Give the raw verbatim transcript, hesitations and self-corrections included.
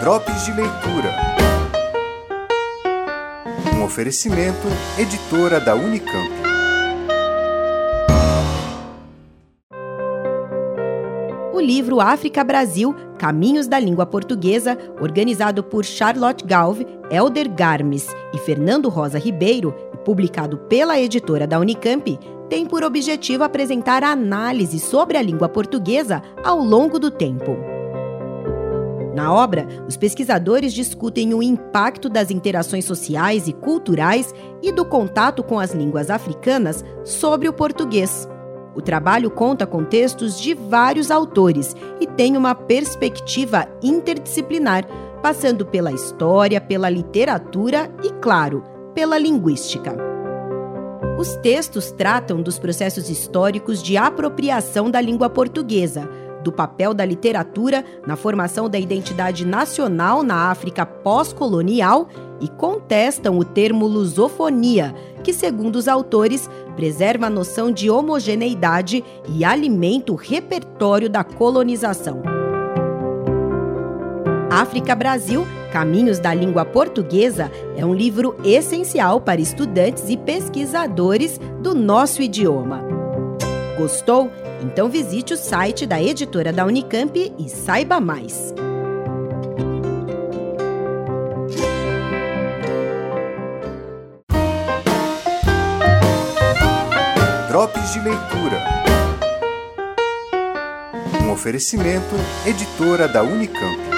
Drops de Leitura. Um oferecimento, editora da Unicamp. O livro África-Brasil, Caminhos da Língua Portuguesa, organizado por Charlotte Galve, Helder Garmes e Fernando Rosa Ribeiro, e publicado pela editora da Unicamp, tem por objetivo apresentar análise sobre a língua portuguesa ao longo do tempo. Na obra, os pesquisadores discutem o impacto das interações sociais e culturais e do contato com as línguas africanas sobre o português. O trabalho conta com textos de vários autores e tem uma perspectiva interdisciplinar, passando pela história, pela literatura e, claro, pela linguística. Os textos tratam dos processos históricos de apropriação da língua portuguesa, do papel da literatura na formação da identidade nacional na África pós-colonial e contestam o termo lusofonia, que, segundo os autores, preserva a noção de homogeneidade e alimenta o repertório da colonização. África-Brasil, Caminhos da Língua Portuguesa é um livro essencial para estudantes e pesquisadores do nosso idioma. Gostou? Então visite o site da editora da Unicamp e saiba mais. Drops de Leitura. Um oferecimento, editora da Unicamp.